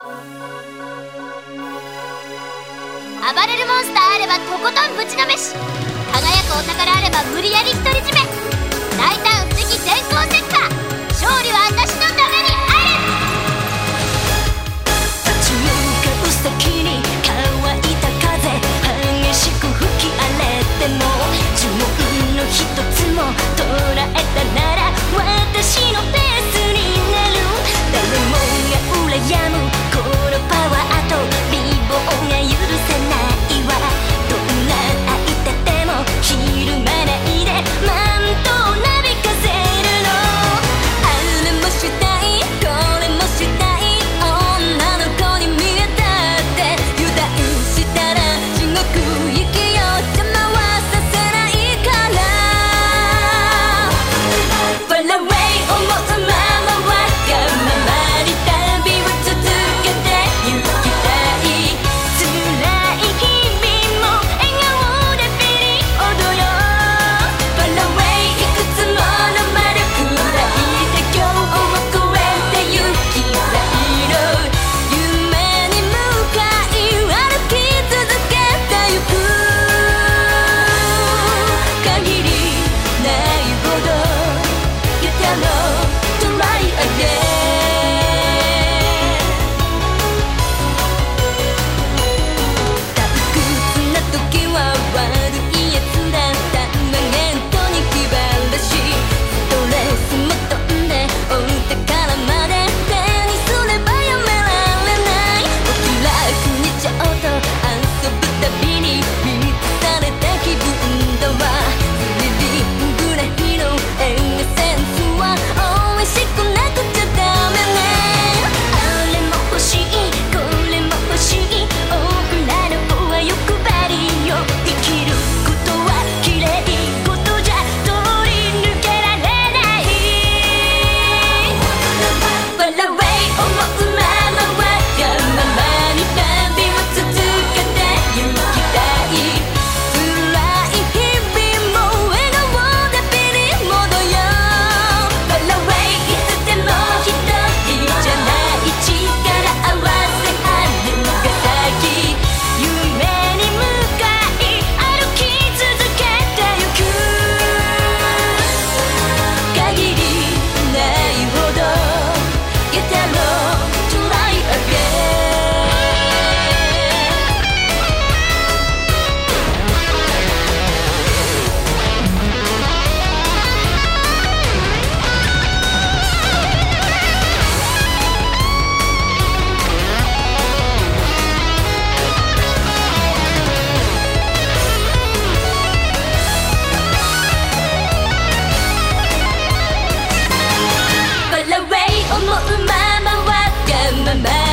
暴れるモンスターあればとことんぶちのめし、輝くお宝あれば無理やり独り占め、大胆不敵電光石火、勝利は私のためにある。 立ち向かう先に乾いた風、激しく吹き荒れても呪文の一つも捉えたなら私のペースになる。誰もが羨むこのパワーと美貌が許せないわ。どんな相手でもひるまないでマントをなびかせるの。あれもしたいこれもしたい女の子に見えたって油断したら地獄行きよ邪魔はさせないから。 Far away 思うままわがままに旅を続けて行きたい。辛い日々も笑顔でピリオドよ。 Far away いくつもの魔力抱いて今日を越えて行きたいの。夢に向かい歩き続けてゆく。限りないほど You tell no try again。 退屈な時は悪いやつだったがネットに気晴らし、ストレスも飛んでお宝まで手にすればやめられない。お気楽にちょっと遊ぶたびに満たされた気分だわ。スリリングな日のエッセンスは美味しくなくちゃダメね。あれも欲しいこれも欲しい僕らの子は欲張りよ。生きることは綺麗事じゃ通り抜けられない。 Far away 思うままわがままに旅を続けて行きたい。辛い日々も笑顔でピリモードよ。 Far away いつでも一人じゃない力合わせ春が咲き、夢に向かい歩き続けてゆく。限りないほど You tell no try again。 Far away 思うままわがまま